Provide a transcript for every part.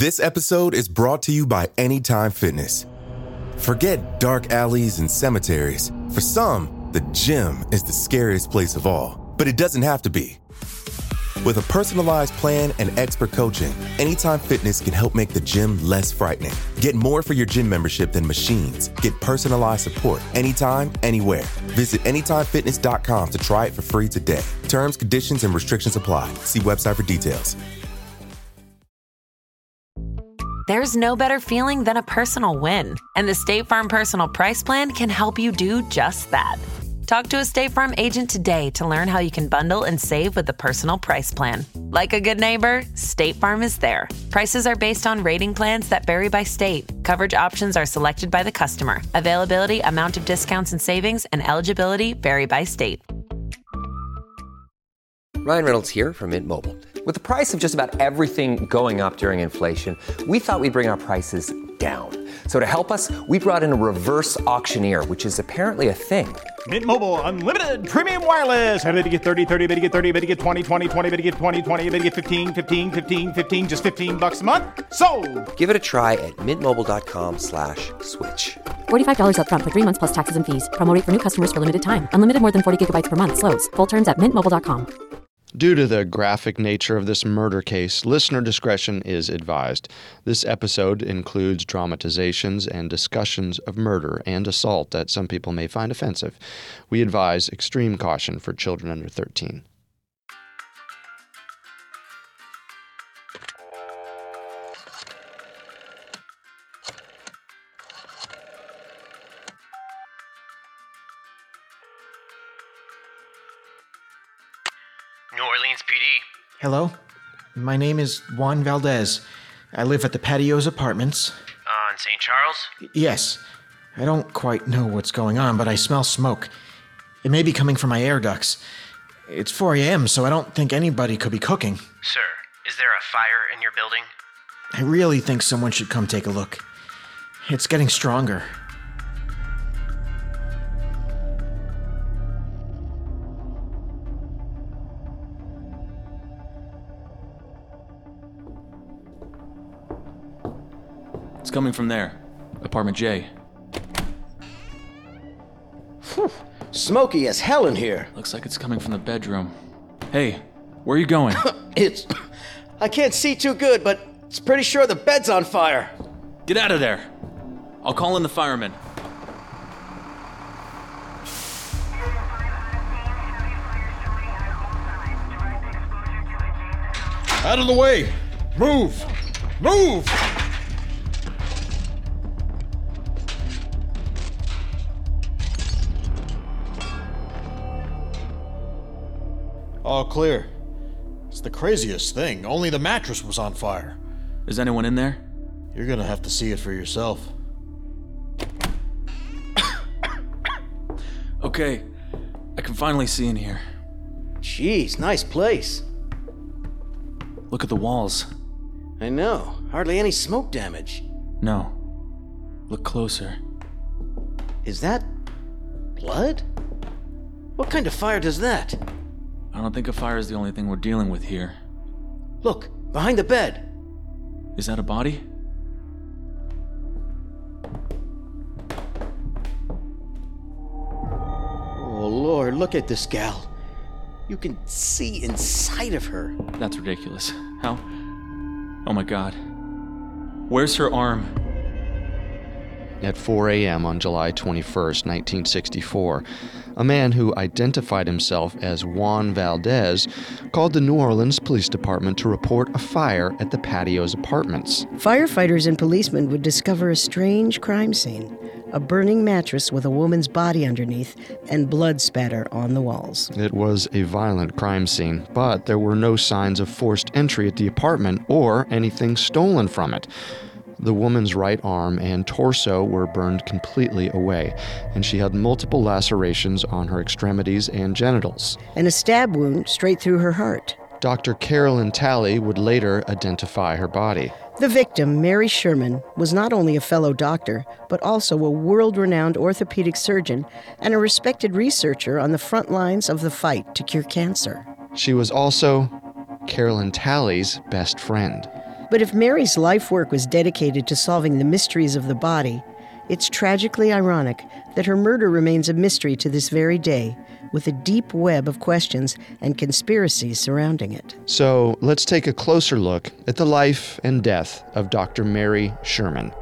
This episode is brought to you by Anytime Fitness. Forget dark alleys and cemeteries. For some, the gym is the scariest place of all, but it doesn't have to be. With a personalized plan and expert coaching, Anytime Fitness can help make the gym less frightening. Get more for your gym membership than machines. Get personalized support anytime, anywhere. Visit AnytimeFitness.com to try it for free today. Terms, conditions, and restrictions apply. See website for details. There's no better feeling than a personal win, and the State Farm Personal Price Plan can help you do just that. Talk to a State Farm agent today to learn how you can bundle and save with the Personal Price Plan. Like a good neighbor, State Farm is there. Prices are based on rating plans that vary by state. Coverage options are selected by the customer. Availability, amount of discounts and savings, and eligibility vary by state. Ryan Reynolds here from Mint Mobile. With the price of just about everything going up during inflation, we thought we'd bring our prices down. So to help us, we brought in a reverse auctioneer, which is apparently a thing. Mint Mobile Unlimited Premium Wireless. How to get 30, 30, bit to get 30, bit to get 20, 20, 20, bit to get 20, 20, bit to get 15, 15, 15, 15, just $15 a month? Sold! Give it a try at mintmobile.com/switch. $45 up front for 3 months plus taxes and fees. Promo rate for new customers for limited time. Unlimited more than 40 gigabytes per month. Slows full terms at mintmobile.com. Due to the graphic nature of this murder case, listener discretion is advised. This episode includes dramatizations and discussions of murder and assault that some people may find offensive. We advise extreme caution for children under 13. New Orleans PD. Hello, my name is Juan Valdez. I live at the Patios Apartments. On St. Charles? Yes. I don't quite know what's going on, but I smell smoke. It may be coming from my air ducts. It's 4 a.m., so I don't think anybody could be cooking. Sir, is there a fire in your building? I really think someone should come take a look. It's getting stronger. It's coming from there. Apartment J. Whew. Smoky as hell in here. Looks like it's coming from the bedroom. Hey, where are you going? I can't see too good, but it's pretty sure the bed's on fire. Get out of there. I'll call in the firemen. Out of the way! Move! Move! All clear. It's the craziest thing. Only the mattress was on fire. Is anyone in there? You're gonna have to see it for yourself. Okay, I can finally see in here. Jeez, nice place. Look at the walls. I know. Hardly any smoke damage. No. Look closer. Is that blood? What kind of fire does that? I don't think a fire is the only thing we're dealing with here. Look, behind the bed. Is that a body? Oh, Lord, look at this gal. You can see inside of her. That's ridiculous. How? Oh my God. Where's her arm? At 4 a.m. on July 21st, 1964, a man who identified himself as Juan Valdez called the New Orleans Police Department to report a fire at the Patios Apartments. Firefighters and policemen would discover a strange crime scene. A burning mattress with a woman's body underneath and blood spatter on the walls. It was a violent crime scene, but there were no signs of forced entry at the apartment or anything stolen from it. The woman's right arm and torso were burned completely away, and she had multiple lacerations on her extremities and genitals. And a stab wound straight through her heart. Dr. Carolyn Talley would later identify her body. The victim, Mary Sherman, was not only a fellow doctor, but also a world-renowned orthopedic surgeon and a respected researcher on the front lines of the fight to cure cancer. She was also Carolyn Talley's best friend. But if Mary's life work was dedicated to solving the mysteries of the body, it's tragically ironic that her murder remains a mystery to this very day, with a deep web of questions and conspiracies surrounding it. So let's take a closer look at the life and death of Dr. Mary Sherman.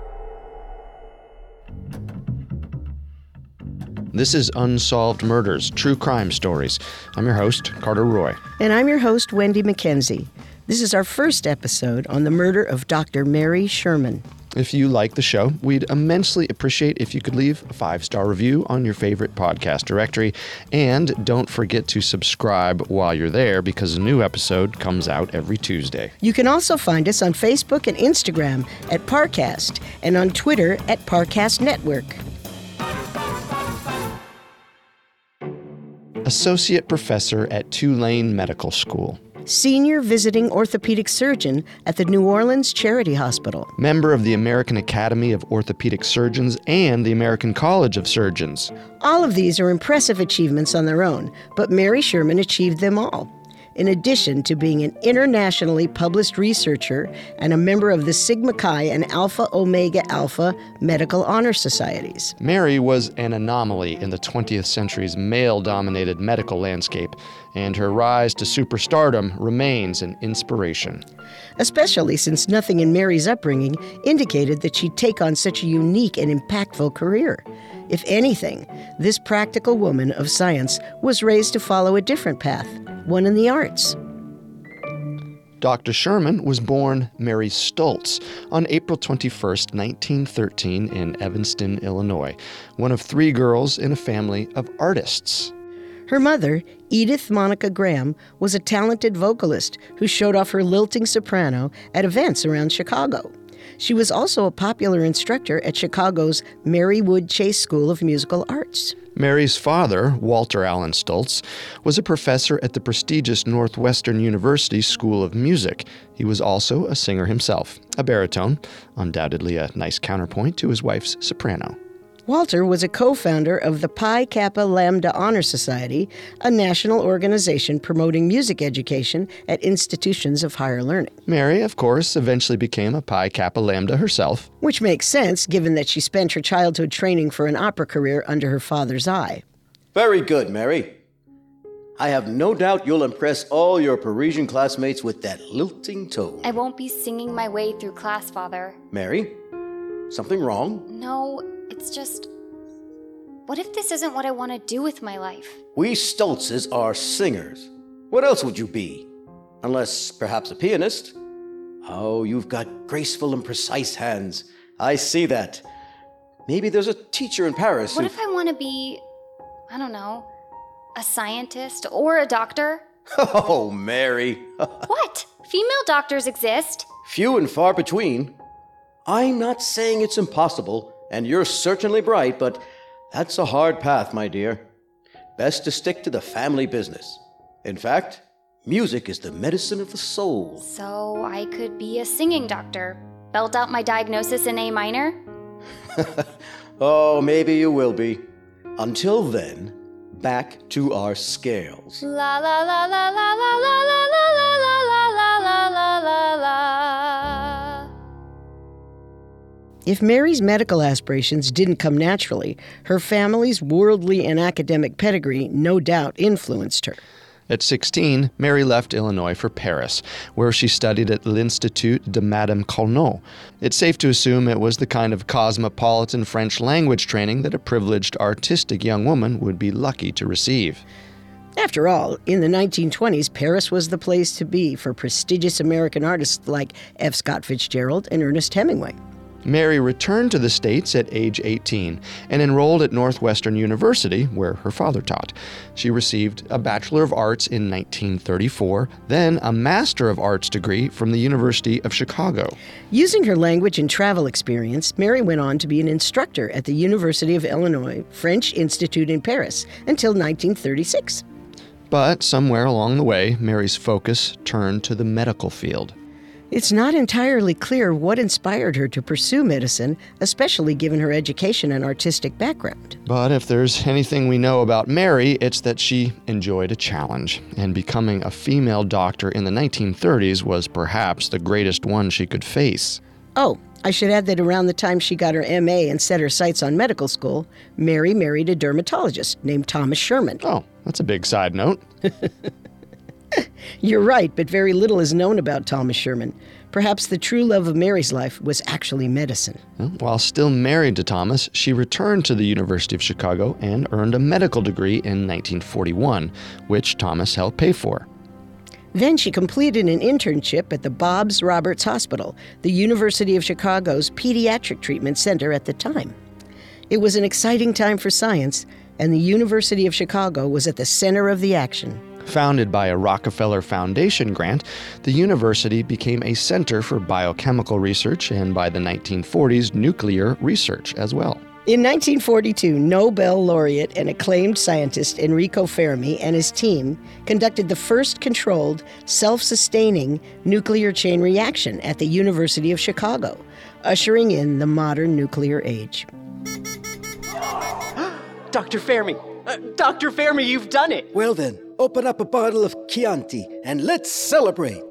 This is Unsolved Murders, True Crime Stories. I'm your host, Carter Roy. And I'm your host, Wendy McKenzie. This is our first episode on the murder of Dr. Mary Sherman. If you like the show, we'd immensely appreciate if you could leave a 5-star review on your favorite podcast directory. And don't forget to subscribe while you're there, because a new episode comes out every Tuesday. You can also find us on Facebook and Instagram at Parcast, and on Twitter at Parcast Network. Associate Professor at Tulane Medical School. Senior Visiting Orthopedic Surgeon at the New Orleans Charity Hospital. Member of the American Academy of Orthopedic Surgeons and the American College of Surgeons. All of these are impressive achievements on their own, but Mary Sherman achieved them all. In addition to being an internationally published researcher and a member of the Sigma Chi and Alpha Omega Alpha Medical Honor Societies. Mary was an anomaly in the 20th century's male-dominated medical landscape, and her rise to superstardom remains an inspiration. Especially since nothing in Mary's upbringing indicated that she'd take on such a unique and impactful career. If anything, this practical woman of science was raised to follow a different path, one in the arts. Dr. Sherman was born Mary Stultz on April 21, 1913 in Evanston, Illinois, one of 3 girls in a family of artists. Her mother, Edith Monica Graham, was a talented vocalist who showed off her lilting soprano at events around Chicago. She was also a popular instructor at Chicago's Mary Wood Chase School of Musical Arts. Mary's father, Walter Allen Stultz, was a professor at the prestigious Northwestern University School of Music. He was also a singer himself, a baritone, undoubtedly a nice counterpoint to his wife's soprano. Walter was a co-founder of the Pi Kappa Lambda Honor Society, a national organization promoting music education at institutions of higher learning. Mary, of course, eventually became a Pi Kappa Lambda herself. Which makes sense, given that she spent her childhood training for an opera career under her father's eye. Very good, Mary. I have no doubt you'll impress all your Parisian classmates with that lilting tone. I won't be singing my way through class, Father. Mary, something wrong? No, it's just... What if this isn't what I want to do with my life? We Stultzes are singers. What else would you be? Unless perhaps a pianist? Oh, you've got graceful and precise hands. I see that. Maybe there's a teacher in Paris What if I want to be, I don't know, a scientist or a doctor? Oh, Mary. What? Female doctors exist. Few and far between. I'm not saying it's impossible, and you're certainly bright, but that's a hard path, my dear. Best to stick to the family business. In fact, music is the medicine of the soul. So I could be a singing doctor. Belt out my diagnosis in A minor? Oh, maybe you will be. Until then, back to our scales. La la la la la la la la la la la la la la la. If Mary's medical aspirations didn't come naturally, her family's worldly and academic pedigree no doubt influenced her. At 16, Mary left Illinois for Paris, where she studied at l'Institut de Madame Carnot. It's safe to assume it was the kind of cosmopolitan French language training that a privileged artistic young woman would be lucky to receive. After all, in the 1920s, Paris was the place to be for prestigious American artists like F. Scott Fitzgerald and Ernest Hemingway. Mary returned to the States at age 18 and enrolled at Northwestern University, where her father taught. She received a Bachelor of Arts in 1934, then a Master of Arts degree from the University of Chicago. Using her language and travel experience, Mary went on to be an instructor at the University of Illinois French Institute in Paris until 1936. But somewhere along the way, Mary's focus turned to the medical field. It's not entirely clear what inspired her to pursue medicine, especially given her education and artistic background. But if there's anything we know about Mary, it's that she enjoyed a challenge, and becoming a female doctor in the 1930s was perhaps the greatest one she could face. Oh, I should add that around the time she got her MA and set her sights on medical school, Mary married a dermatologist named Thomas Sherman. Oh, that's a big side note. You're right, but very little is known about Thomas Sherman. Perhaps the true love of Mary's life was actually medicine. While still married to Thomas, she returned to the University of Chicago and earned a medical degree in 1941, which Thomas helped pay for. Then she completed an internship at the Bobs Roberts Hospital, the University of Chicago's pediatric treatment center at the time. It was an exciting time for science, and the University of Chicago was at the center of the action. Founded by a Rockefeller Foundation grant, the university became a center for biochemical research and, by the 1940s, nuclear research as well. In 1942, Nobel laureate and acclaimed scientist Enrico Fermi and his team conducted the first controlled, self-sustaining nuclear chain reaction at the University of Chicago, ushering in the modern nuclear age. Dr. Fermi! Dr. Fermi, you've done it! Well then, open up a bottle of Chianti and let's celebrate.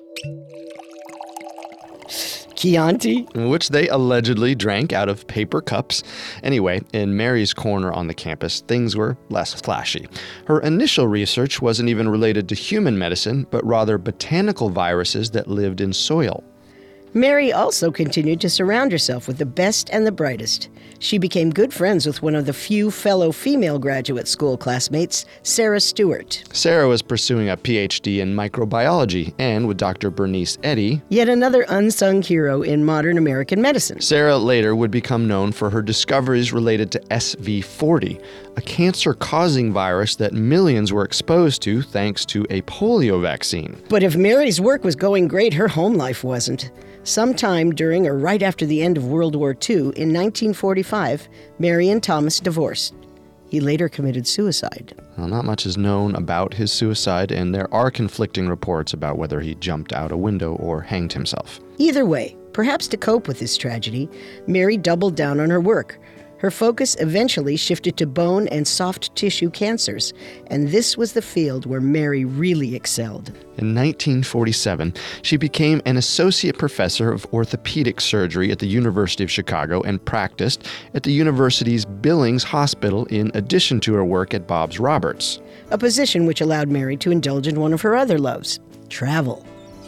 Chianti? Which they allegedly drank out of paper cups. Anyway, in Mary's corner on the campus, things were less flashy. Her initial research wasn't even related to human medicine, but rather botanical viruses that lived in soil. Mary also continued to surround herself with the best and the brightest. She became good friends with one of the few fellow female graduate school classmates, Sarah Stewart. Sarah was pursuing a PhD in microbiology, and with Dr. Bernice Eddy, yet another unsung hero in modern American medicine. Sarah later would become known for her discoveries related to SV40, a cancer-causing virus that millions were exposed to thanks to a polio vaccine. But if Mary's work was going great, her home life wasn't. Sometime during or right after the end of World War II, in 1945, Mary and Thomas divorced. He later committed suicide. Well, not much is known about his suicide, and there are conflicting reports about whether he jumped out a window or hanged himself. Either way, perhaps to cope with this tragedy, Mary doubled down on her work. Her focus eventually shifted to bone and soft tissue cancers, and this was the field where Mary really excelled. In 1947, she became an associate professor of orthopedic surgery at the University of Chicago and practiced at the university's Billings Hospital in addition to her work at Bobs Roberts. A position which allowed Mary to indulge in one of her other loves, travel.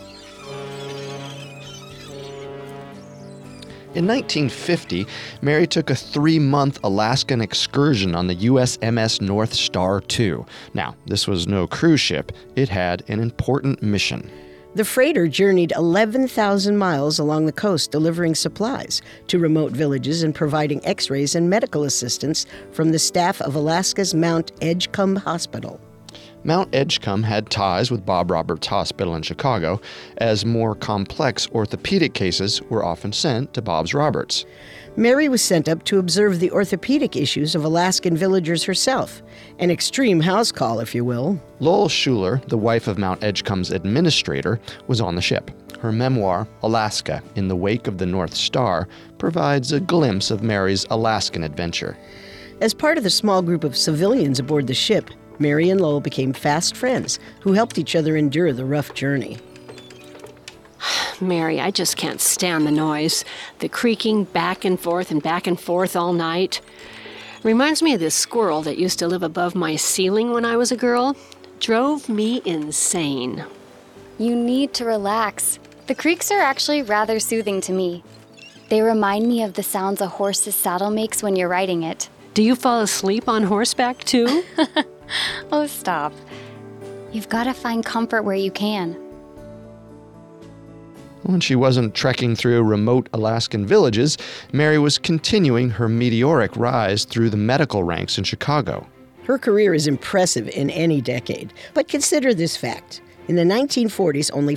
In 1950, Mary took a 3-month Alaskan excursion on the USMS North Star II. Now, this was no cruise ship. It had an important mission. The freighter journeyed 11,000 miles along the coast, delivering supplies to remote villages and providing x-rays and medical assistance from the staff of Alaska's Mount Edgecumbe Hospital. Mount Edgecumbe had ties with Bob Roberts Hospital in Chicago, as more complex orthopedic cases were often sent to Bob's Roberts. Mary was sent up to observe the orthopedic issues of Alaskan villagers herself, an extreme house call, if you will. Lowell Schuler, the wife of Mount Edgecumbe's administrator, was on the ship. Her memoir, Alaska, in the Wake of the North Star, provides a glimpse of Mary's Alaskan adventure. As part of the small group of civilians aboard the ship, Mary and Lowell became fast friends who helped each other endure the rough journey. Mary, I just can't stand the noise. The creaking back and forth all night. Reminds me of this squirrel that used to live above my ceiling when I was a girl. Drove me insane. You need to relax. The creaks are actually rather soothing to me. They remind me of the sounds a horse's saddle makes when you're riding it. Do you fall asleep on horseback too? Oh, stop. You've got to find comfort where you can. When she wasn't trekking through remote Alaskan villages, Mary was continuing her meteoric rise through the medical ranks in Chicago. Her career is impressive in any decade, but consider this fact. In the 1940s, only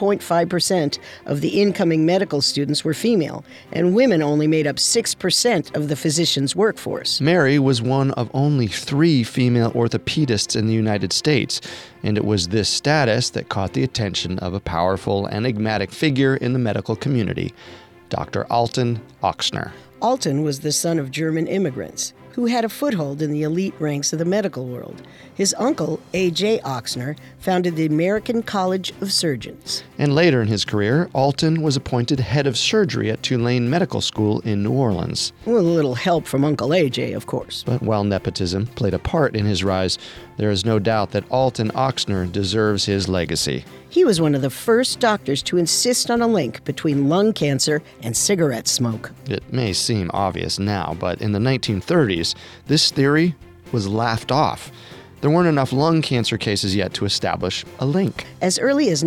5.5% of the incoming medical students were female, and women only made up 6% of the physicians' workforce. Mary was one of only 3 female orthopedists in the United States, and it was this status that caught the attention of a powerful, enigmatic figure in the medical community, Dr. Alton Ochsner. Alton was the son of German immigrants who had a foothold in the elite ranks of the medical world. His uncle, A.J. Ochsner, founded the American College of Surgeons. And later in his career, Alton was appointed head of surgery at Tulane Medical School in New Orleans. With a little help from Uncle A.J., of course. But while nepotism played a part in his rise, there is no doubt that Alton Ochsner deserves his legacy. He was one of the first doctors to insist on a link between lung cancer and cigarette smoke. It may seem obvious now, but in the 1930s, this theory was laughed off. There weren't enough lung cancer cases yet to establish a link. As early as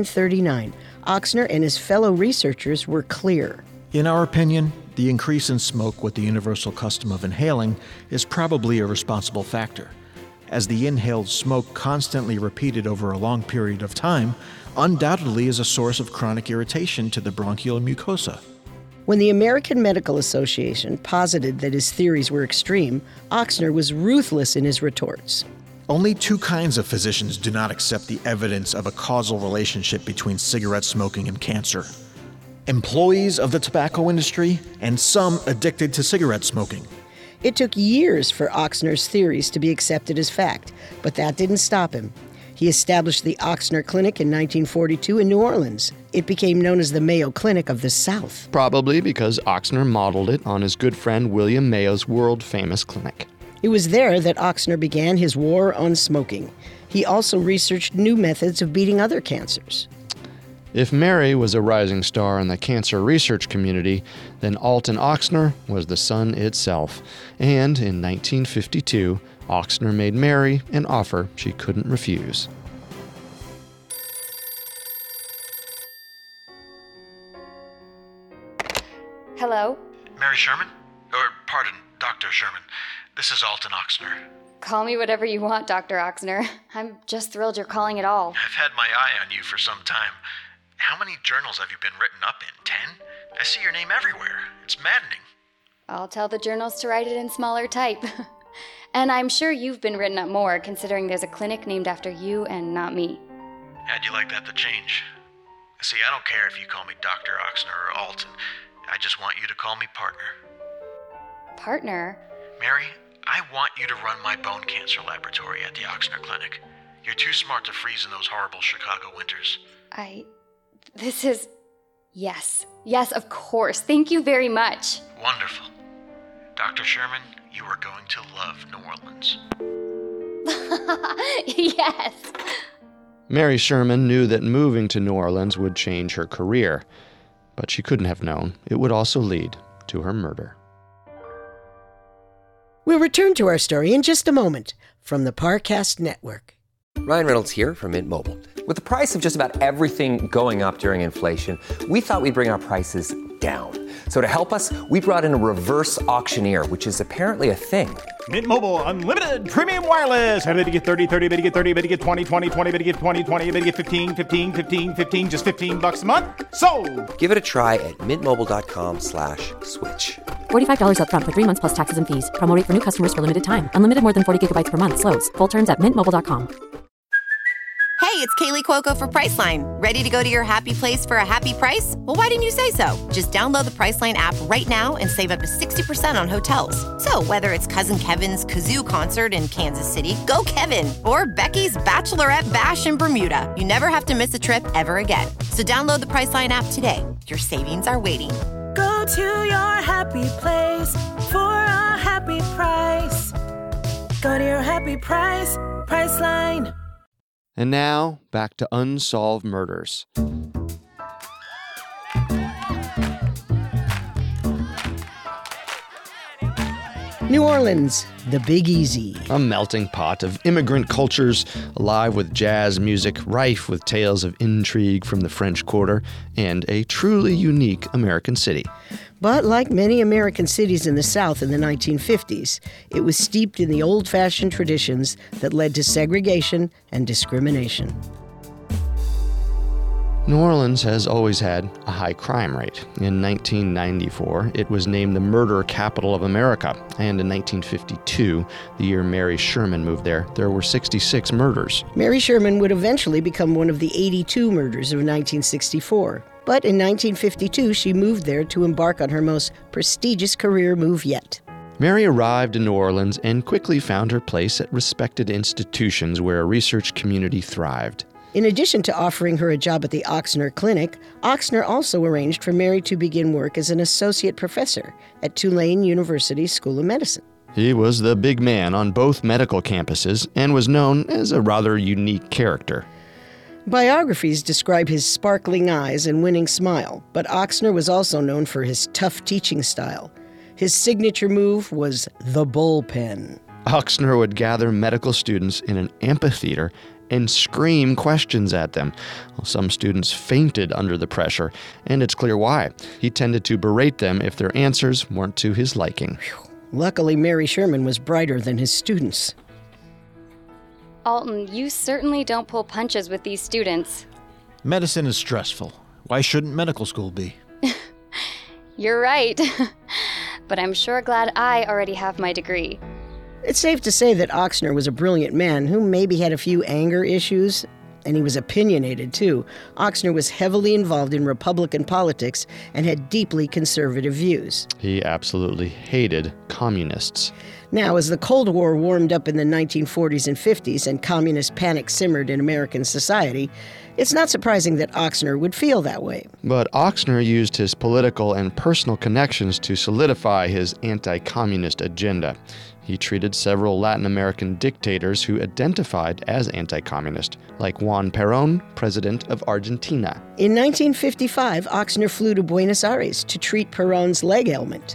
1939, Ochsner and his fellow researchers were clear. In our opinion, the increase in smoke with the universal custom of inhaling is probably a responsible factor, as the inhaled smoke constantly repeated over a long period of time undoubtedly is a source of chronic irritation to the bronchial mucosa. When the American Medical Association posited that his theories were extreme, Ochsner was ruthless in his retorts. Only 2 kinds of physicians do not accept the evidence of a causal relationship between cigarette smoking and cancer: employees of the tobacco industry and some addicted to cigarette smoking. It took years for Ochsner's theories to be accepted as fact, but that didn't stop him. He established the Ochsner Clinic in 1942 in New Orleans. It became known as the Mayo Clinic of the South. Probably because Ochsner modeled it on his good friend William Mayo's world-famous clinic. It was there that Ochsner began his war on smoking. He also researched new methods of beating other cancers. If Mary was a rising star in the cancer research community, then Alton Ochsner was the sun itself. And in 1952, Ochsner made Mary an offer she couldn't refuse. Hello? Mary Sherman? Pardon, Dr. Sherman. This is Alton Ochsner. Call me whatever you want, Dr. Ochsner. I'm just thrilled you're calling at all. I've had my eye on you for some time. How many journals have you been written up in? 10? I see your name everywhere. It's maddening. I'll tell the journals to write it in smaller type. And I'm sure you've been written up more, considering there's a clinic named after you and not me. How'd you like that to change? See, I don't care if you call me Dr. Ochsner or Alton. I just want you to call me partner. Partner? Mary, I want you to run my bone cancer laboratory at the Ochsner Clinic. You're too smart to freeze in those horrible Chicago winters. This is... Yes. Yes, of course. Thank you very much. Wonderful. Dr. Sherman, you are going to love New Orleans. Yes. Mary Sherman knew that moving to New Orleans would change her career, but she couldn't have known it would also lead to her murder. We'll return to our story in just a moment from the Parcast Network. Ryan Reynolds here from Mint Mobile. With the price of just about everything going up during inflation, we thought we'd bring our prices down. So to help us, we brought in a reverse auctioneer, which is apparently a thing. Mint Mobile Unlimited Premium Wireless. How to get 30, 30, how to get 30, how to get 20, 20, 20, how to get 20, 20, how to get 15, 15, 15, 15, just $15 a month? Sold! Give it a try at mintmobile.com/switch. $45 up front for 3 months plus taxes and fees. Promo rate for new customers for limited time. Unlimited more than 40 gigabytes per month. Slows full terms at mintmobile.com. Hey, it's Kaylee Cuoco for Priceline. Ready to go to your happy place for a happy price? Well, why didn't you say so? Just download the Priceline app right now and save up to 60% on hotels. So whether it's Cousin Kevin's Kazoo Concert in Kansas City, go Kevin, or Becky's Bachelorette Bash in Bermuda, you never have to miss a trip ever again. So download the Priceline app today. Your savings are waiting. Go to your happy place for a happy price. Go to your happy price, Priceline. And now, back to Unsolved Murders. New Orleans, the Big Easy. A melting pot of immigrant cultures, alive with jazz music, rife with tales of intrigue from the French Quarter, and a truly unique American city. But like many American cities in the South in the 1950s, it was steeped in the old-fashioned traditions that led to segregation and discrimination. New Orleans has always had a high crime rate. In 1994, it was named the murder capital of America, and in 1952, the year Mary Sherman moved there were 66 murders. Mary Sherman would eventually become one of the 82 murders of 1964. But in 1952, she moved there to embark on her most prestigious career move yet. Mary arrived in New Orleans and quickly found her place at respected institutions where a research community thrived. In addition to offering her a job at the Ochsner Clinic, Ochsner also arranged for Mary to begin work as an associate professor at Tulane University School of Medicine. He was the big man on both medical campuses and was known as a rather unique character. Biographies describe his sparkling eyes and winning smile, but Ochsner was also known for his tough teaching style. His signature move was the bullpen. Ochsner would gather medical students in an amphitheater and scream questions at them. Some students fainted under the pressure, and it's clear why. He tended to berate them if their answers weren't to his liking. Luckily, Mary Sherman was brighter than his students. Alton, you certainly don't pull punches with these students. Medicine is stressful. Why shouldn't medical school be? You're right. But I'm sure glad I already have my degree. It's safe to say that Ochsner was a brilliant man who maybe had a few anger issues, and he was opinionated too. Ochsner was heavily involved in Republican politics and had deeply conservative views. He absolutely hated communists. Now, as the Cold War warmed up in the 1940s and 50s and communist panic simmered in American society, it's not surprising that Ochsner would feel that way. But Ochsner used his political and personal connections to solidify his anti-communist agenda. He treated several Latin American dictators who identified as anti-communist, like Juan Perón, president of Argentina. In 1955, Ochsner flew to Buenos Aires to treat Perón's leg ailment.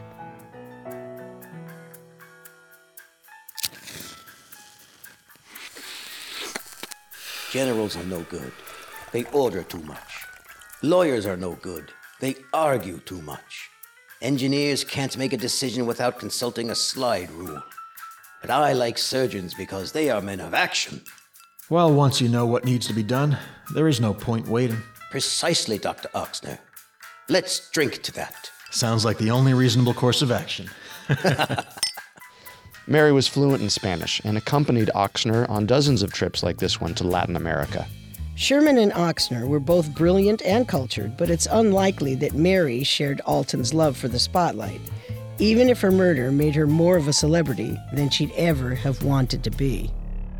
Generals are no good. They order too much. Lawyers are no good. They argue too much. Engineers can't make a decision without consulting a slide rule. But I like surgeons because they are men of action. Well, once you know what needs to be done, there is no point waiting. Precisely, Dr. Ochsner. Let's drink to that. Sounds like the only reasonable course of action. Mary was fluent in Spanish and accompanied Ochsner on dozens of trips like this one to Latin America. Sherman and Ochsner were both brilliant and cultured, but it's unlikely that Mary shared Alton's love for the spotlight, even if her murder made her more of a celebrity than she'd ever have wanted to be.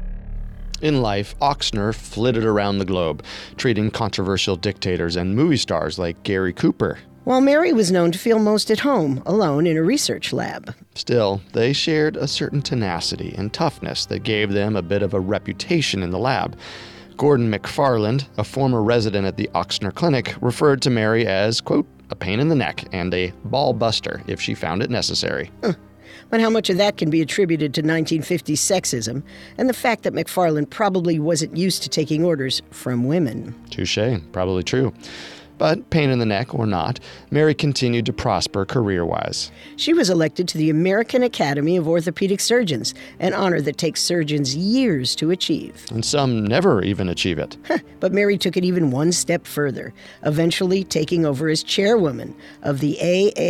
In life, Ochsner flitted around the globe, treating controversial dictators and movie stars like Gary Cooper. While Mary was known to feel most at home, alone in a research lab. Still, they shared a certain tenacity and toughness that gave them a bit of a reputation in the lab. Gordon McFarland, a former resident at the Ochsner Clinic, referred to Mary as, quote, a pain in the neck and a ball buster if she found it necessary. But how much of that can be attributed to 1950s sexism and the fact that McFarland probably wasn't used to taking orders from women? Touché, probably true. But pain in the neck or not, Mary continued to prosper career-wise. She was elected to the American Academy of Orthopedic Surgeons, an honor that takes surgeons years to achieve. And some never even achieve it. But Mary took it even one step further, eventually taking over as chairwoman of the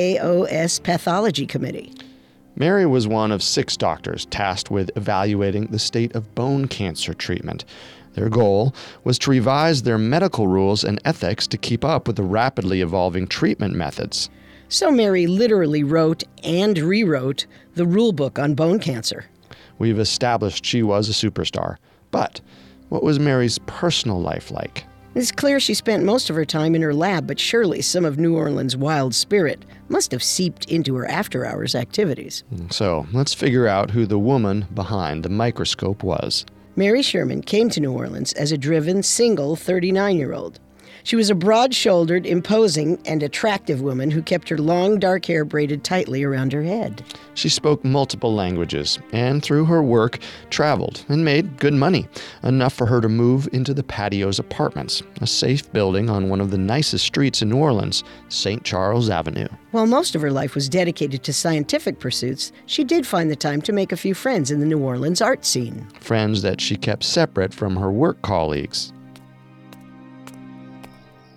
AAOS Pathology Committee. Mary was one of 6 doctors tasked with evaluating the state of bone cancer treatment. Their goal was to revise their medical rules and ethics to keep up with the rapidly evolving treatment methods. So Mary literally wrote and rewrote the rule book on bone cancer. We've established she was a superstar. But what was Mary's personal life like? It's clear she spent most of her time in her lab, but surely some of New Orleans' wild spirit must have seeped into her after-hours activities. So let's figure out who the woman behind the microscope was. Mary Sherman came to New Orleans as a driven, single 39-year-old. She was a broad-shouldered, imposing, and attractive woman who kept her long, dark hair braided tightly around her head. She spoke multiple languages, and through her work, traveled and made good money, enough for her to move into the Patios Apartments, a safe building on one of the nicest streets in New Orleans, St. Charles Avenue. While most of her life was dedicated to scientific pursuits, she did find the time to make a few friends in the New Orleans art scene. Friends that she kept separate from her work colleagues.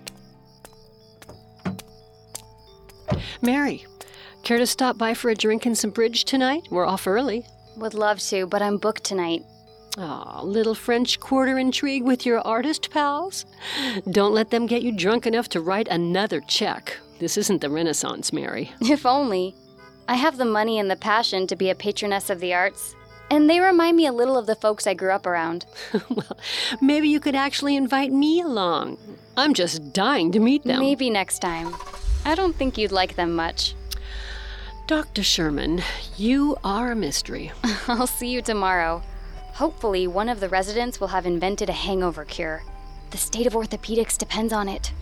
Mary, care to stop by for a drink and some bridge tonight? We're off early. Would love to, but I'm booked tonight. Aw, little French Quarter intrigue with your artist pals? Don't let them get you drunk enough to write another check. This isn't the Renaissance, Mary. If only. I have the money and the passion to be a patroness of the arts, and they remind me a little of the folks I grew up around. Well, maybe you could actually invite me along. I'm just dying to meet them. Maybe next time. I don't think you'd like them much. Dr. Sherman, you are a mystery. I'll see you tomorrow. Hopefully, one of the residents will have invented a hangover cure. The state of orthopedics depends on it.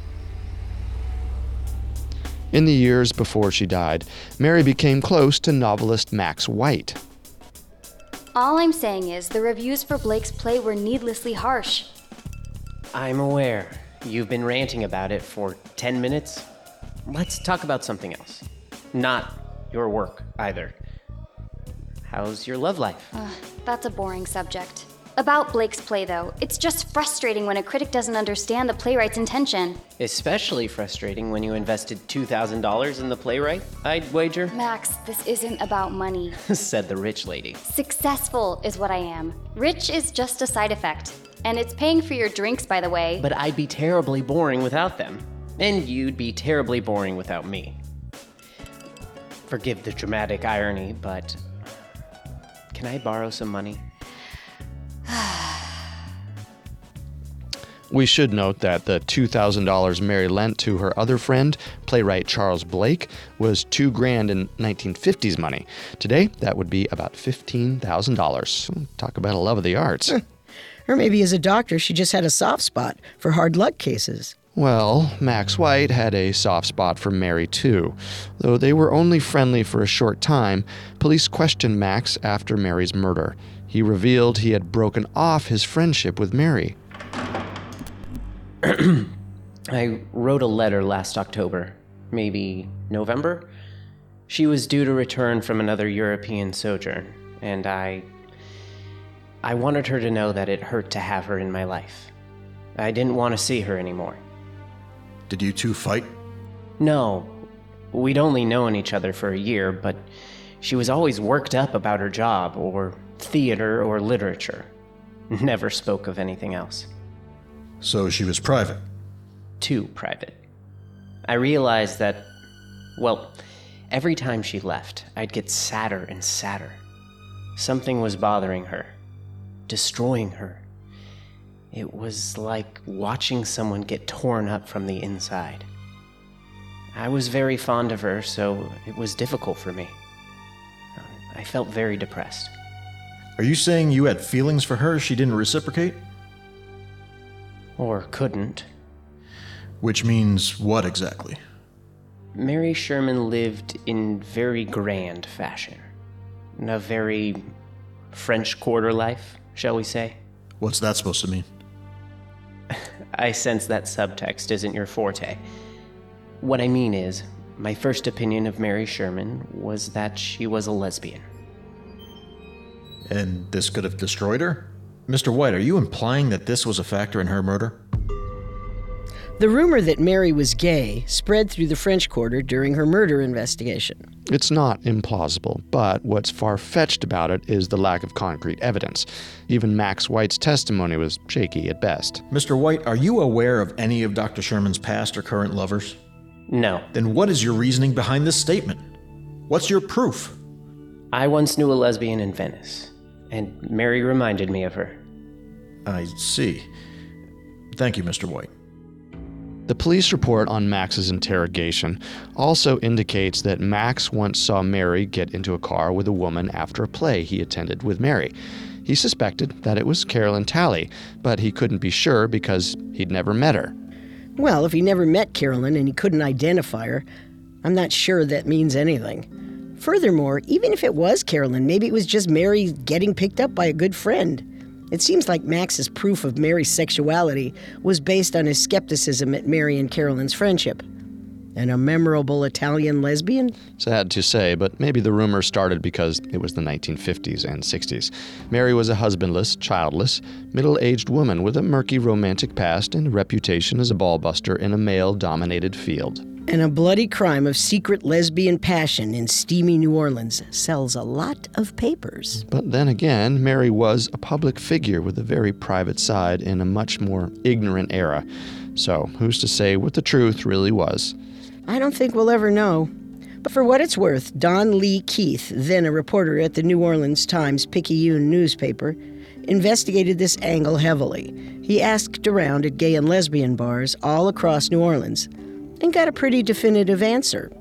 In the years before she died, Mary became close to novelist Max White. All I'm saying is the reviews for Blake's play were needlessly harsh. I'm aware. You've been ranting about it for 10 minutes. Let's talk about something else. Not your work, either. How's your love life? That's a boring subject. About Blake's play, though, it's just frustrating when a critic doesn't understand the playwright's intention. Especially frustrating when you invested $2,000 in the playwright, I'd wager. Max, this isn't about money. Said the rich lady. Successful is what I am. Rich is just a side effect. And it's paying for your drinks, by the way. But I'd be terribly boring without them. And you'd be terribly boring without me. Forgive the dramatic irony, but can I borrow some money? We should note that the $2,000 Mary lent to her other friend, playwright Charles Blake, was $2,000 in 1950s money. Today, that would be about $15,000. Talk about a love of the arts. Or maybe as a doctor, she just had a soft spot for hard luck cases. Well, Max White had a soft spot for Mary, too. Though they were only friendly for a short time, police questioned Max after Mary's murder. He revealed he had broken off his friendship with Mary. I wrote a letter last October, maybe November. She was due to return from another European sojourn, and I wanted her to know that it hurt to have her in my life. I didn't want to see her anymore. Did you two fight? No. We'd only known each other for a year, but she was always worked up about her job, or theater, or literature. Never spoke of anything else. So she was private? Too private. I realized that, well, every time she left, I'd get sadder and sadder. Something was bothering her, destroying her. It was like watching someone get torn up from the inside. I was very fond of her, so it was difficult for me. I felt very depressed. Are you saying you had feelings for her she didn't reciprocate? Or couldn't. Which means what exactly? Mary Sherman lived in very grand fashion. A very French Quarter life, shall we say? What's that supposed to mean? I sense that subtext isn't your forte. What I mean is, my first opinion of Mary Sherman was that she was a lesbian. And this could have destroyed her? Mr. White, are you implying that this was a factor in her murder? The rumor that Mary was gay spread through the French Quarter during her murder investigation. It's not implausible, but what's far-fetched about it is the lack of concrete evidence. Even Max White's testimony was shaky at best. Mr. White, are you aware of any of Dr. Sherman's past or current lovers? No. Then what is your reasoning behind this statement? What's your proof? I once knew a lesbian in Venice, and Mary reminded me of her. I see. Thank you, Mr. White. The police report on Max's interrogation also indicates that Max once saw Mary get into a car with a woman after a play he attended with Mary. He suspected that it was Carolyn Talley, but he couldn't be sure because he'd never met her. Well, if he never met Carolyn and he couldn't identify her, I'm not sure that means anything. Furthermore, even if it was Carolyn, maybe it was just Mary getting picked up by a good friend. It seems like Max's proof of Mary's sexuality was based on his skepticism at Mary and Carolyn's friendship. And a memorable Italian lesbian? Sad to say, but maybe the rumor started because it was the 1950s and 60s. Mary was a husbandless, childless, middle-aged woman with a murky romantic past and a reputation as a ballbuster in a male-dominated field. And a bloody crime of secret lesbian passion in steamy New Orleans sells a lot of papers. But then again, Mary was a public figure with a very private side in a much more ignorant era. So who's to say what the truth really was? I don't think we'll ever know. But for what it's worth, Don Lee Keith, then a reporter at the New Orleans Times-Picayune newspaper, investigated this angle heavily. He asked around at gay and lesbian bars all across New Orleans and got a pretty definitive answer.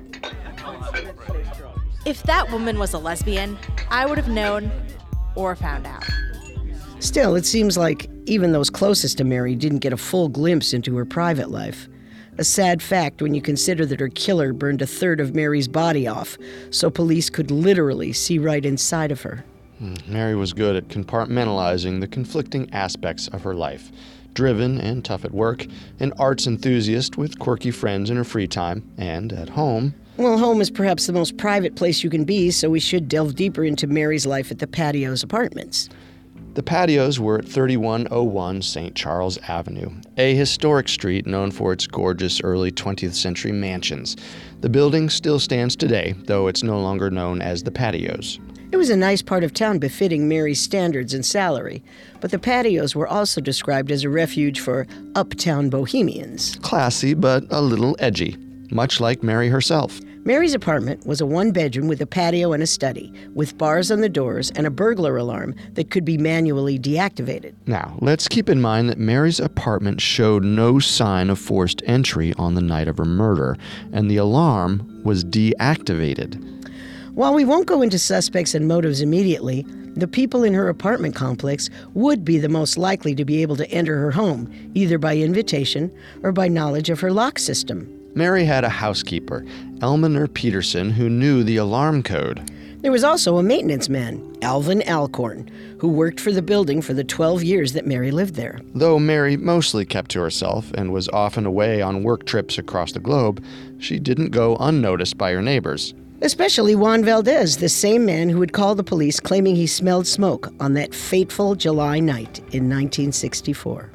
If that woman was a lesbian, I would have known or found out. Still, it seems like even those closest to Mary didn't get a full glimpse into her private life. A sad fact when you consider that her killer burned a third of Mary's body off, so police could literally see right inside of her. Mary was good at compartmentalizing the conflicting aspects of her life. Driven and tough at work, an arts enthusiast with quirky friends in her free time, and at home... Well, home is perhaps the most private place you can be, so we should delve deeper into Mary's life at the Patios apartments. The Patios were at 3101 St. Charles Avenue, a historic street known for its gorgeous early 20th century mansions. The building still stands today, though it's no longer known as the Patios. It was a nice part of town befitting Mary's standards and salary, but the Patios were also described as a refuge for uptown bohemians. Classy, but a little edgy, much like Mary herself. Mary's apartment was a one-bedroom with a patio and a study, with bars on the doors and a burglar alarm that could be manually deactivated. Now, let's keep in mind that Mary's apartment showed no sign of forced entry on the night of her murder, and the alarm was deactivated. While we won't go into suspects and motives immediately, the people in her apartment complex would be the most likely to be able to enter her home, either by invitation or by knowledge of her lock system. Mary had a housekeeper, Eleanor Peterson, who knew the alarm code. There was also a maintenance man, Alvin Alcorn, who worked for the building for the 12 years that Mary lived there. Though Mary mostly kept to herself and was often away on work trips across the globe, she didn't go unnoticed by her neighbors. Especially Juan Valdez, the same man who had called the police claiming he smelled smoke on that fateful July night in 1964.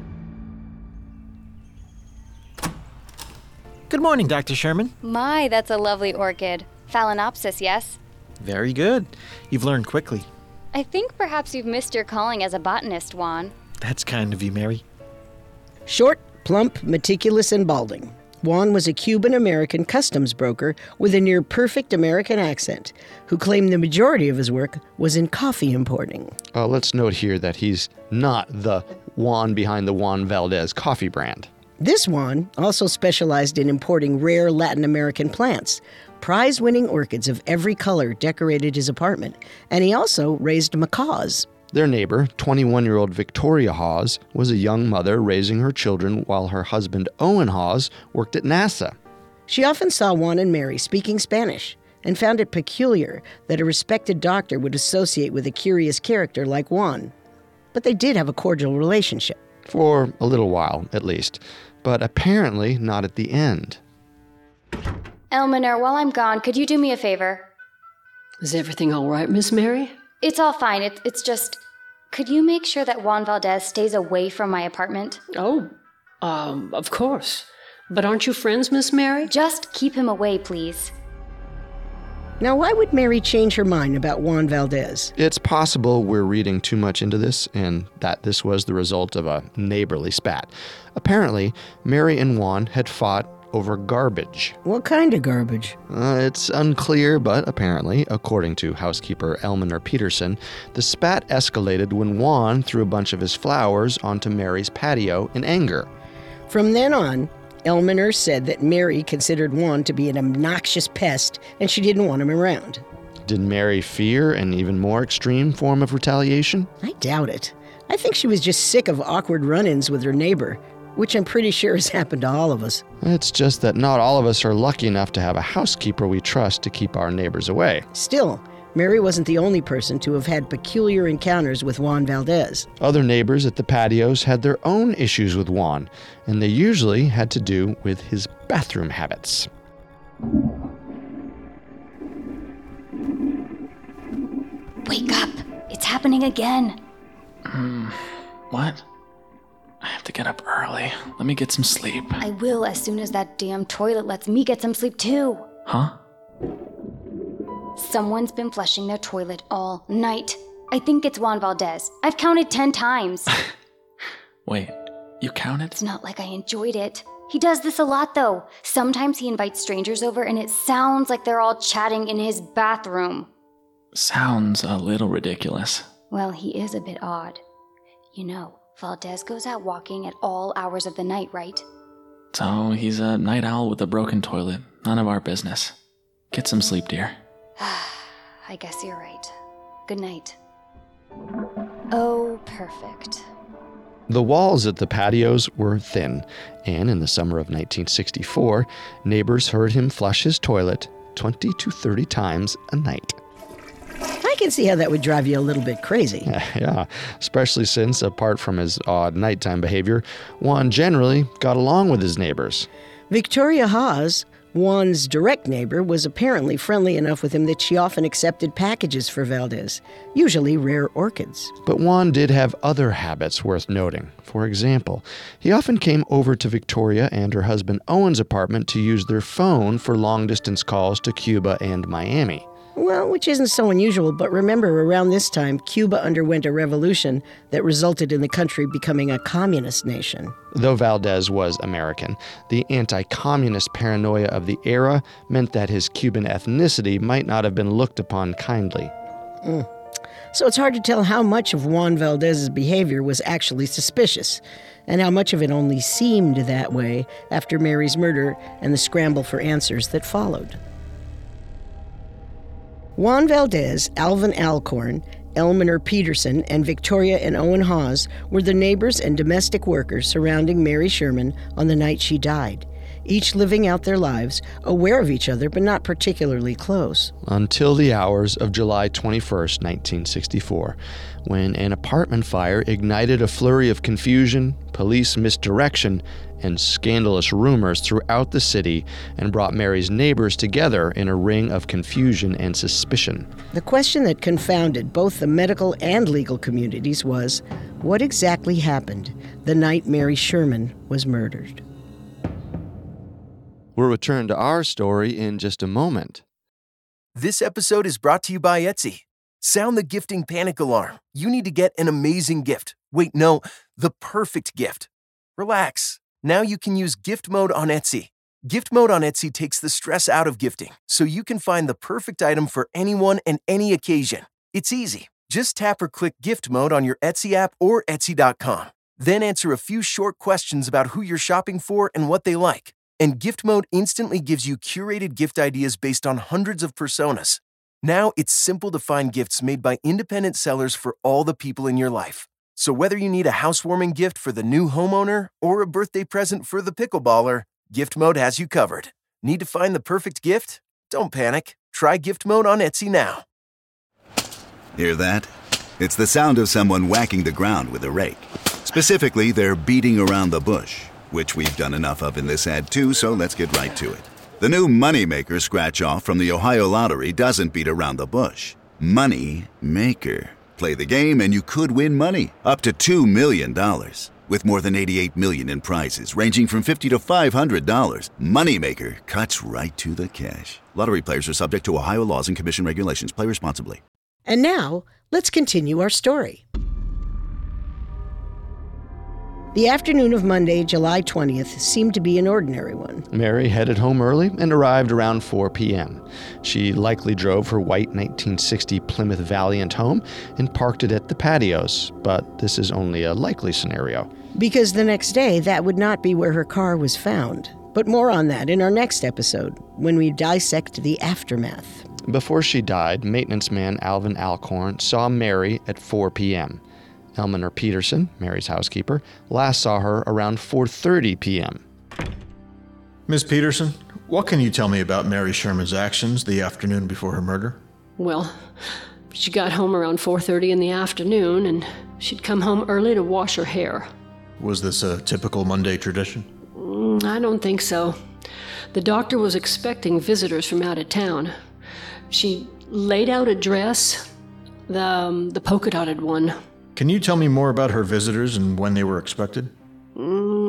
Good morning, Dr. Sherman. My, that's a lovely orchid. Phalaenopsis, yes? Very good. You've learned quickly. I think perhaps you've missed your calling as a botanist, Juan. That's kind of you, Mary. Short, plump, meticulous, and balding. Juan was a Cuban-American customs broker with a near-perfect American accent who claimed the majority of his work was in coffee importing. Let's note here that he's not the Juan behind the Juan Valdez coffee brand. This Juan also specialized in importing rare Latin American plants. Prize-winning orchids of every color decorated his apartment, and he also raised macaws. Their neighbor, 21-year-old Victoria Hawes, was a young mother raising her children while her husband, Owen Hawes, worked at NASA. She often saw Juan and Mary speaking Spanish and found it peculiar that a respected doctor would associate with a curious character like Juan. But they did have a cordial relationship. For a little while, at least. But apparently not at the end. Eleanor, while I'm gone, could you do me a favor? Is everything all right, Miss Mary? It's all fine. It's just... Could you make sure that Juan Valdez stays away from my apartment? Oh, of course. But aren't you friends, Miss Mary? Just keep him away, please. Now, why would Mary change her mind about Juan Valdez? It's possible we're reading too much into this and that this was the result of a neighborly spat. Apparently, Mary and Juan had fought over garbage. What kind of garbage? It's unclear, but apparently, according to housekeeper Eleanor Peterson, the spat escalated when Juan threw a bunch of his flowers onto Mary's patio in anger. From then on, Eleanor said that Mary considered Juan to be an obnoxious pest, and she didn't want him around. Did Mary fear an even more extreme form of retaliation? I doubt it. I think she was just sick of awkward run-ins with her neighbor, which I'm pretty sure has happened to all of us. It's just that not all of us are lucky enough to have a housekeeper we trust to keep our neighbors away. Still, Mary wasn't the only person to have had peculiar encounters with Juan Valdez. Other neighbors at the patios had their own issues with Juan, and they usually had to do with his bathroom habits. Wake up! It's happening again. What? I have to get up early. Let me get some sleep. I will as soon as that damn toilet lets me get some sleep too. Huh? Someone's been flushing their toilet all night. I think it's Juan Valdez. I've counted 10 times. Wait, you counted? It's not like I enjoyed it. He does this a lot, though. Sometimes he invites strangers over and it sounds like they're all chatting in his bathroom. Sounds a little ridiculous. Well, he is a bit odd. You know, Valdez goes out walking at all hours of the night, right? So he's a night owl with a broken toilet. None of our business. Get some sleep, dear. I guess you're right. Good night. Oh, perfect. The walls at the patios were thin, and in the summer of 1964, neighbors heard him flush his toilet 20 to 30 times a night. I can see how that would drive you a little bit crazy. Yeah, especially since, apart from his odd nighttime behavior, Juan generally got along with his neighbors. Victoria Haas, Juan's direct neighbor, was apparently friendly enough with him that she often accepted packages for Valdez, usually rare orchids. But Juan did have other habits worth noting. For example, he often came over to Victoria and her husband Owen's apartment to use their phone for long-distance calls to Cuba and Miami. Well, which isn't so unusual, but remember, around this time, Cuba underwent a revolution that resulted in the country becoming a communist nation. Though Valdez was American, the anti-communist paranoia of the era meant that his Cuban ethnicity might not have been looked upon kindly. So it's hard to tell how much of Juan Valdez's behavior was actually suspicious, and how much of it only seemed that way after Mary's murder and the scramble for answers that followed. Juan Valdez, Alvin Alcorn, Elminer Peterson, and Victoria and Owen Haas were the neighbors and domestic workers surrounding Mary Sherman on the night she died, each living out their lives, aware of each other but not particularly close. Until the hours of July 21st, 1964, when an apartment fire ignited a flurry of confusion, police misdirection, and scandalous rumors throughout the city and brought Mary's neighbors together in a ring of confusion and suspicion. The question that confounded both the medical and legal communities was, what exactly happened the night Mary Sherman was murdered? We'll return to our story in just a moment. This episode is brought to you by Etsy. Sound the gifting panic alarm. You need to get an amazing gift. Wait, no, the perfect gift. Relax. Now you can use gift mode on Etsy. Gift mode on Etsy takes the stress out of gifting, so you can find the perfect item for anyone and any occasion. It's easy. Just tap or click gift mode on your Etsy app or Etsy.com. Then answer a few short questions about who you're shopping for and what they like. And gift mode instantly gives you curated gift ideas based on hundreds of personas. Now it's simple to find gifts made by independent sellers for all the people in your life. So whether you need a housewarming gift for the new homeowner or a birthday present for the pickleballer, Gift Mode has you covered. Need to find the perfect gift? Don't panic. Try Gift Mode on Etsy now. Hear that? It's the sound of someone whacking the ground with a rake. Specifically, they're beating around the bush, which we've done enough of in this ad too, so let's get right to it. The new Moneymaker scratch-off from the Ohio Lottery doesn't beat around the bush. Money Maker. Play the game and you could win money, up to $2 million. With more than $88 million in prizes, ranging from $50 to $500, Moneymaker cuts right to the cash. Lottery players are subject to Ohio laws and commission regulations. Play responsibly. And now, let's continue our story. The afternoon of Monday, July 20th, seemed to be an ordinary one. Mary headed home early and arrived around 4 p.m. She likely drove her white 1960 Plymouth Valiant home and parked it at the patios, but this is only a likely scenario. Because the next day, that would not be where her car was found. But more on that in our next episode, when we dissect the aftermath. Before she died, maintenance man Alvin Alcorn saw Mary at 4 p.m. Elminer Peterson, Mary's housekeeper, last saw her around 4:30 p.m. Miss Peterson, what can you tell me about Mary Sherman's actions the afternoon before her murder? Well, she got home around 4:30 in the afternoon, and she'd come home early to wash her hair. Was this a typical Monday tradition? I don't think so. The doctor was expecting visitors from out of town. She laid out a dress, the polka-dotted one. Can you tell me more about her visitors and when they were expected?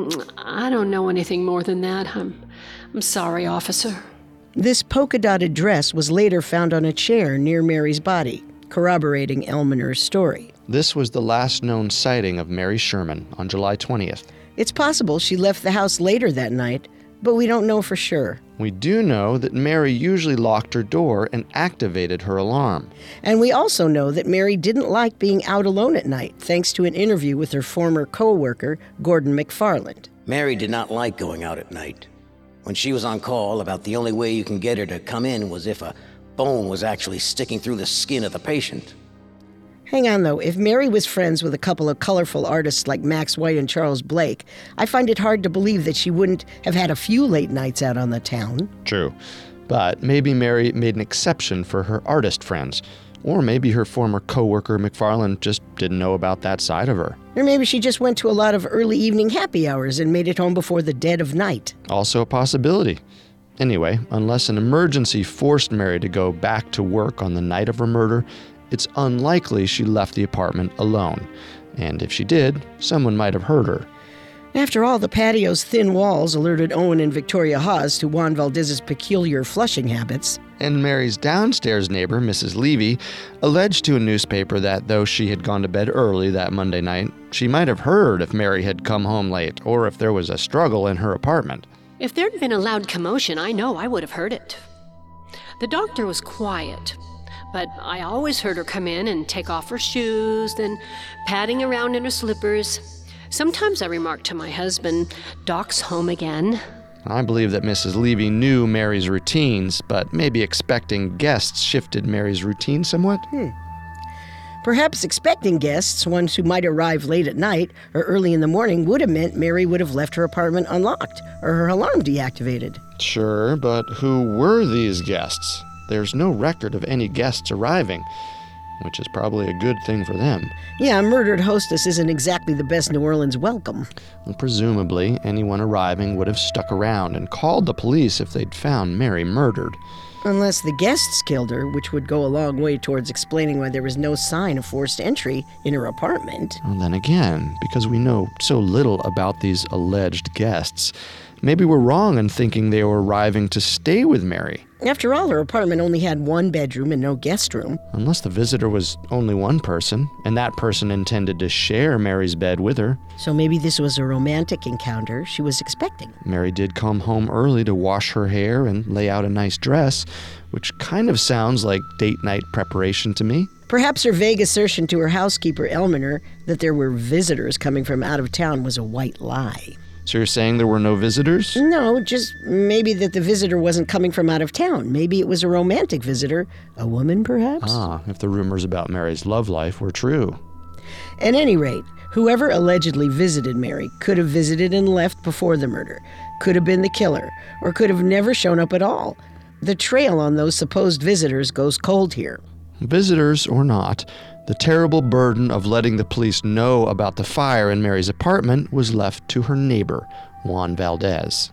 I don't know anything more than that. I'm sorry, officer. This polka-dotted dress was later found on a chair near Mary's body, corroborating Elminer's story. This was the last known sighting of Mary Sherman on July 20th. It's possible she left the house later that night, but we don't know for sure. We do know that Mary usually locked her door and activated her alarm. And we also know that Mary didn't like being out alone at night, thanks to an interview with her former co-worker, Gordon McFarland. Mary did not like going out at night. When she was on call, about the only way you can get her to come in was if a bone was actually sticking through the skin of the patient. Hang on, though. If Mary was friends with a couple of colorful artists like Max White and Charles Blake, I find it hard to believe that she wouldn't have had a few late nights out on the town. True. But maybe Mary made an exception for her artist friends. Or maybe her former co-worker McFarland just didn't know about that side of her. Or maybe she just went to a lot of early evening happy hours and made it home before the dead of night. Also a possibility. Anyway, unless an emergency forced Mary to go back to work on the night of her murder, it's unlikely she left the apartment alone. And if she did, someone might have heard her. After all, the patio's thin walls alerted Owen and Victoria Hawes to Juan Valdez's peculiar flushing habits. And Mary's downstairs neighbor, Mrs. Levy, alleged to a newspaper that though she had gone to bed early that Monday night, she might have heard if Mary had come home late or if there was a struggle in her apartment. If there'd been a loud commotion, I know I would have heard it. The doctor was quiet, but I always heard her come in and take off her shoes, then padding around in her slippers. Sometimes I remarked to my husband, "Doc's home again." I believe that Mrs. Levy knew Mary's routines, but maybe expecting guests shifted Mary's routine somewhat. Perhaps expecting guests, ones who might arrive late at night or early in the morning, would have meant Mary would have left her apartment unlocked or her alarm deactivated. Sure, but who were these guests? There's no record of any guests arriving, which is probably a good thing for them. Yeah, a murdered hostess isn't exactly the best New Orleans welcome. Well, presumably, anyone arriving would have stuck around and called the police if they'd found Mary murdered. Unless the guests killed her, which would go a long way towards explaining why there was no sign of forced entry in her apartment. Well, then again, because we know so little about these alleged guests, maybe we're wrong in thinking they were arriving to stay with Mary. After all, her apartment only had one bedroom and no guest room. Unless the visitor was only one person, and that person intended to share Mary's bed with her. So maybe this was a romantic encounter she was expecting. Mary did come home early to wash her hair and lay out a nice dress, which kind of sounds like date night preparation to me. Perhaps her vague assertion to her housekeeper, Elminer, that there were visitors coming from out of town was a white lie. So you're saying there were no visitors? No, just maybe that the visitor wasn't coming from out of town. Maybe it was a romantic visitor. A woman, perhaps? If the rumors about Mary's love life were true. At any rate, whoever allegedly visited Mary could have visited and left before the murder, could have been the killer, or could have never shown up at all. The trail on those supposed visitors goes cold here. Visitors or not, the terrible burden of letting the police know about the fire in Mary's apartment was left to her neighbor, Juan Valdez.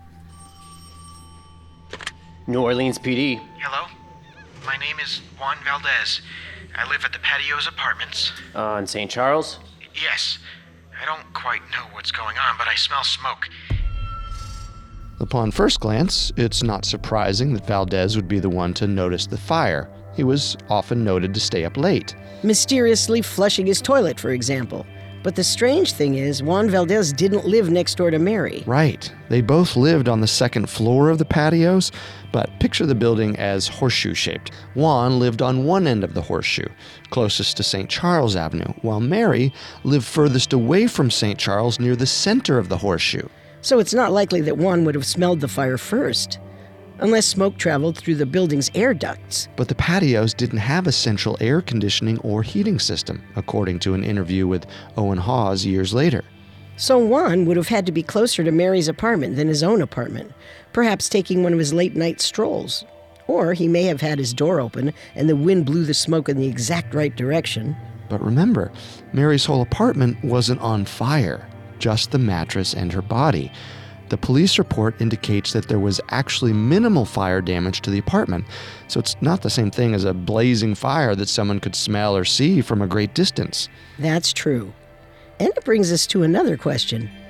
New Orleans PD. Hello? My name is Juan Valdez. I live at the Patio's Apartments. On St. Charles? Yes. I don't quite know what's going on, but I smell smoke. Upon first glance, it's not surprising that Valdez would be the one to notice the fire. He was often noted to stay up late. Mysteriously flushing his toilet, for example. But the strange thing is, Juan Valdez didn't live next door to Mary. Right. They both lived on the second floor of the patios, but picture the building as horseshoe-shaped. Juan lived on one end of the horseshoe, closest to St. Charles Avenue, while Mary lived furthest away from St. Charles near the center of the horseshoe. So it's not likely that Juan would have smelled the fire first, unless smoke traveled through the building's air ducts. But the patios didn't have a central air conditioning or heating system, according to an interview with Owen Hawes years later. So Juan would have had to be closer to Mary's apartment than his own apartment, perhaps taking one of his late-night strolls. Or he may have had his door open and the wind blew the smoke in the exact right direction. But remember, Mary's whole apartment wasn't on fire, just the mattress and her body. The police report indicates that there was actually minimal fire damage to the apartment, so it's not the same thing as a blazing fire that someone could smell or see from a great distance. That's true. And it brings us to another question.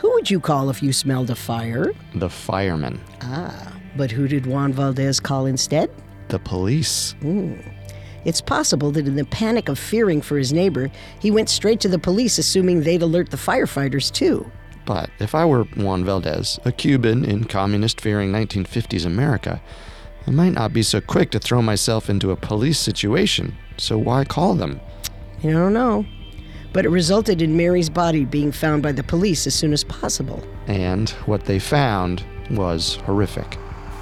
Who would you call if you smelled a fire? The fireman. But who did Juan Valdez call instead? The police. It's possible that in the panic of fearing for his neighbor, he went straight to the police, assuming they'd alert the firefighters too. But if I were Juan Valdez, a Cuban in communist-fearing 1950s America, I might not be so quick to throw myself into a police situation, so why call them? You don't know. But it resulted in Mary's body being found by the police as soon as possible. And what they found was horrific.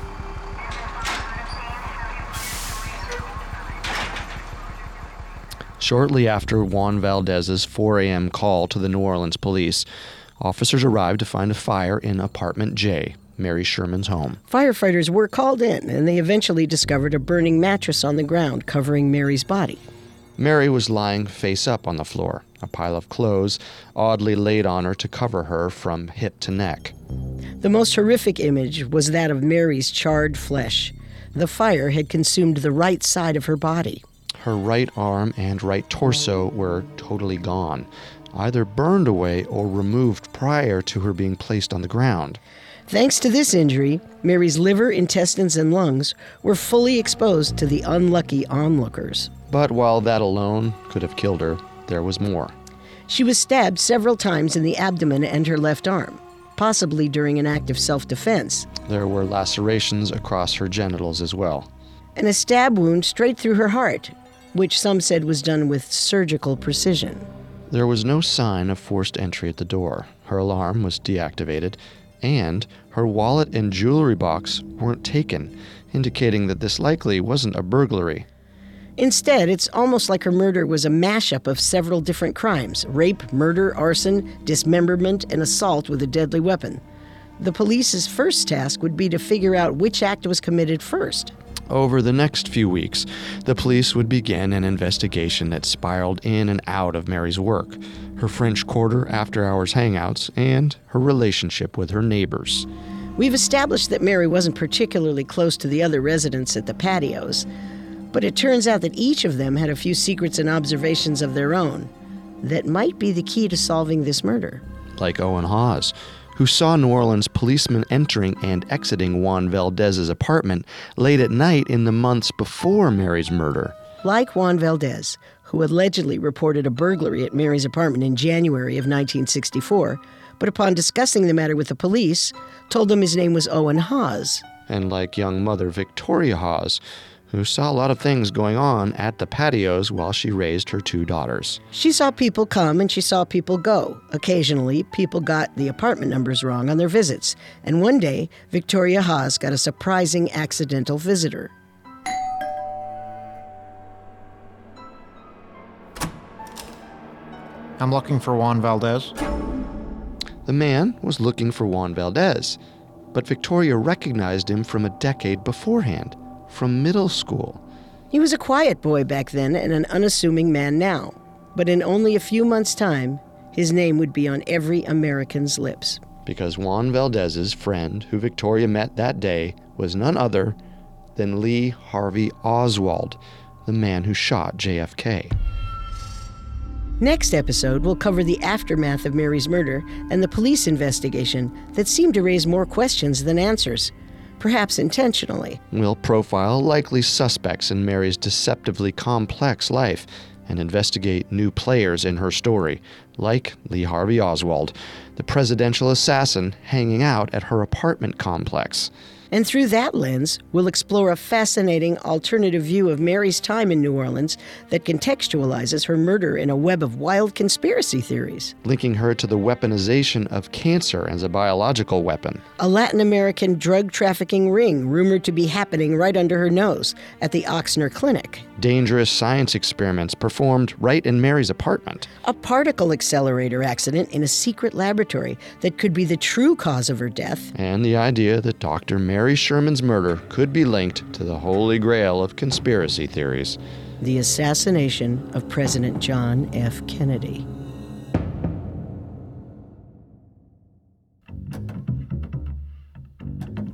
Shortly after Juan Valdez's 4 a.m. call to the New Orleans police, officers arrived to find a fire in Apartment J, Mary Sherman's home. Firefighters were called in, and they eventually discovered a burning mattress on the ground covering Mary's body. Mary was lying face up on the floor, a pile of clothes oddly laid on her to cover her from hip to neck. The most horrific image was that of Mary's charred flesh. The fire had consumed the right side of her body. Her right arm and right torso were totally gone, either burned away or removed prior to her being placed on the ground. Thanks to this injury, Mary's liver, intestines, and lungs were fully exposed to the unlucky onlookers. But while that alone could have killed her, there was more. She was stabbed several times in the abdomen and her left arm, possibly during an act of self-defense. There were lacerations across her genitals as well. And a stab wound straight through her heart, which some said was done with surgical precision. There was no sign of forced entry at the door. Her alarm was deactivated, and her wallet and jewelry box weren't taken, indicating that this likely wasn't a burglary. Instead, it's almost like her murder was a mashup of several different crimes: rape, murder, arson, dismemberment, and assault with a deadly weapon. The police's first task would be to figure out which act was committed first. Over the next few weeks, the police would begin an investigation that spiraled in and out of Mary's work, her French Quarter after-hours hangouts, and her relationship with her neighbors. We've established that Mary wasn't particularly close to the other residents at the patios, but it turns out that each of them had a few secrets and observations of their own that might be the key to solving this murder. Like Owen Hawes, who saw New Orleans policemen entering and exiting Juan Valdez's apartment late at night in the months before Mary's murder. Like Juan Valdez, who allegedly reported a burglary at Mary's apartment in January of 1964, but upon discussing the matter with the police, told them his name was Owen Hawes. And like young mother Victoria Hawes, who saw a lot of things going on at the patios while she raised her 2 daughters. She saw people come and she saw people go. Occasionally, people got the apartment numbers wrong on their visits. And one day, Victoria Hawes got a surprising accidental visitor. I'm looking for Juan Valdez. The man was looking for Juan Valdez, but Victoria recognized him from a decade beforehand. From middle school. He was a quiet boy back then and an unassuming man now. But in only a few months' time, his name would be on every American's lips. Because Juan Valdez's friend, who Victoria met that day, was none other than Lee Harvey Oswald, the man who shot JFK. Next episode, we'll cover the aftermath of Mary's murder and the police investigation that seemed to raise more questions than answers. Perhaps intentionally. We'll profile likely suspects in Mary's deceptively complex life and investigate new players in her story, like Lee Harvey Oswald, the presidential assassin hanging out at her apartment complex. And through that lens, we'll explore a fascinating alternative view of Mary's time in New Orleans that contextualizes her murder in a web of wild conspiracy theories. Linking her to the weaponization of cancer as a biological weapon. A Latin American drug trafficking ring rumored to be happening right under her nose at the Ochsner Clinic. Dangerous science experiments performed right in Mary's apartment. A particle accelerator accident in a secret laboratory that could be the true cause of her death. And the idea that Dr. Mary Sherman's murder could be linked to the holy grail of conspiracy theories. The assassination of President John F. Kennedy.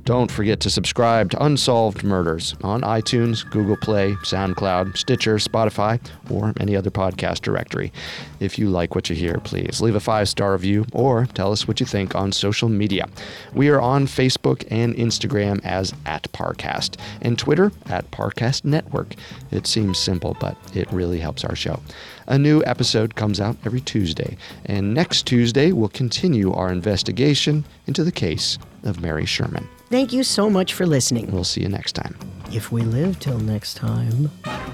Don't forget to subscribe to Unsolved Murders on iTunes, Google Play, SoundCloud, Stitcher, Spotify, or any other podcast directory. If you like what you hear, please leave a 5-star review or tell us what you think on social media. We are on Facebook and Instagram as @Parcast and Twitter @Parcast Network. It seems simple, but it really helps our show. A new episode comes out every Tuesday, and next Tuesday we'll continue our investigation into the case of Mary Sherman. Thank you so much for listening. We'll see you next time. If we live till next time.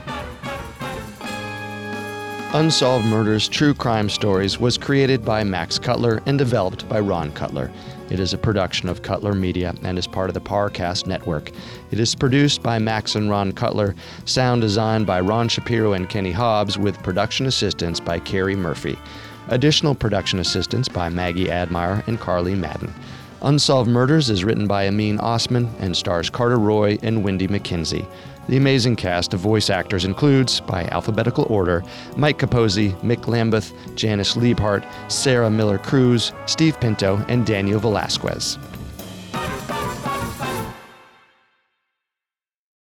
Unsolved Murders True Crime Stories was created by Max Cutler and developed by Ron Cutler. It is a production of Cutler Media and is part of the Parcast Network. It is produced by Max and Ron Cutler, sound designed by Ron Shapiro and Kenny Hobbs, with production assistance by Carrie Murphy. Additional production assistance by Maggie Admire and Carly Madden. Unsolved Murders is written by Amin Osman and stars Carter Roy and Wendy McKenzie. The amazing cast of voice actors includes, by alphabetical order, Mike Capozzi, Mick Lambeth, Janice Liebhart, Sarah Miller-Cruz, Steve Pinto, and Daniel Velasquez.